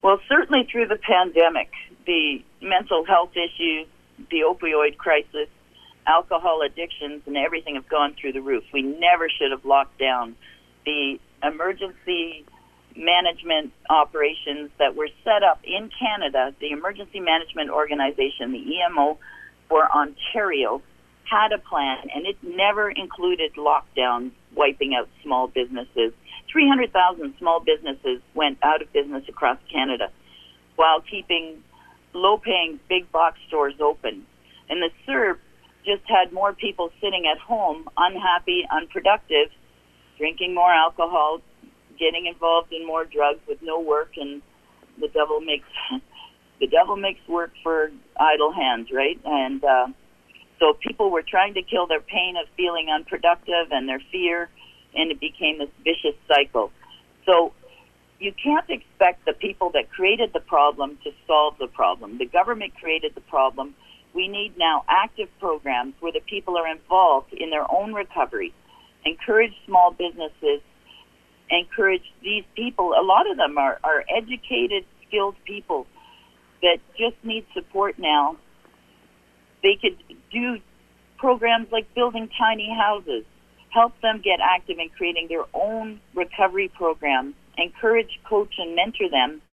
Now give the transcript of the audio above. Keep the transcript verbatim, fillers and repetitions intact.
Well, certainly through the pandemic, the mental health issues, the opioid crisis, alcohol addictions, and everything have gone through the roof. We never should have locked down. The emergency management operations that were set up in Canada, the Emergency Management Organization, the E M O for Ontario, had a plan, and it never included lockdowns wiping out small businesses. three hundred thousand small businesses went out of business across Canada while keeping low-paying big box stores open. And the C E R B just had more people sitting at home, unhappy, unproductive, drinking more alcohol, getting involved in more drugs with no work, and the devil makes the devil makes work for idle hands, right? And uh, so people were trying to kill their pain of feeling unproductive and their fear, and it became this vicious cycle. So you can't expect the people that created the problem to solve the problem. The government created the problem. We need now active programs where the people are involved in their own recovery. Encourage small businesses. Encourage these people. A lot of them are, are educated, skilled people that just need support now. They could do programs like building tiny houses, help them get active in creating their own recovery programs, encourage, coach, and mentor them